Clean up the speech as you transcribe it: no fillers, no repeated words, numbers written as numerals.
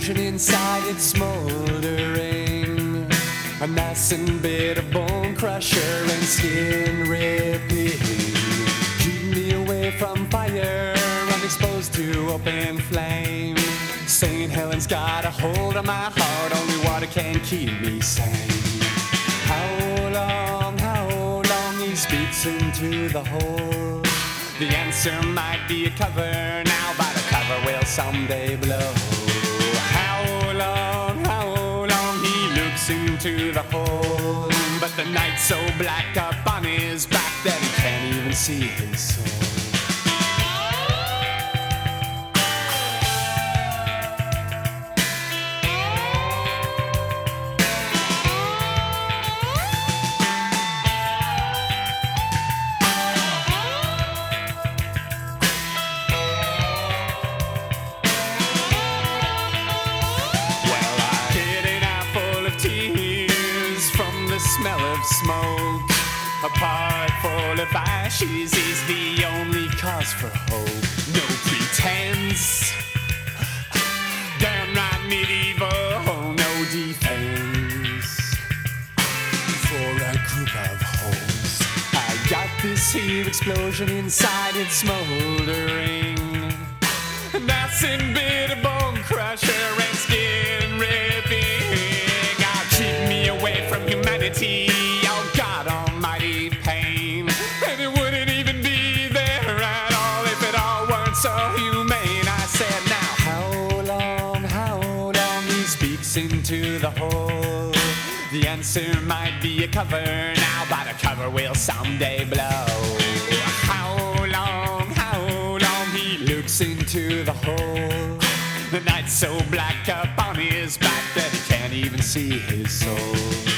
explosion inside, it's smoldering. A nice and bitter bone crusher and skin ripping. Keep me away from fire, I'm exposed to open flame. St. Helens got a hold of my heart, only water can keep me sane. How long, he speaks into the hole. The answer might be a cover now, but a cover will someday blow. How long, he looks into the hole. But the night's so black up on his back that he can't even see his soul. Smell of smoke, a pot full of ashes is the only cause for hope. No pretense, downright medieval, no defense for a group of hoes. I got this here explosion inside, it's smoldering. An acid bitter bone crusher and skin ripping. Keep me away from humanity, oh God almighty pain. And it wouldn't even be there at all if it all weren't so humane. I said now, how long, he speaks into the hole. The answer might be a cover now, but a cover will someday blow. How long, he looks into the hole. The night's so black up on his back that he can't even see his soul.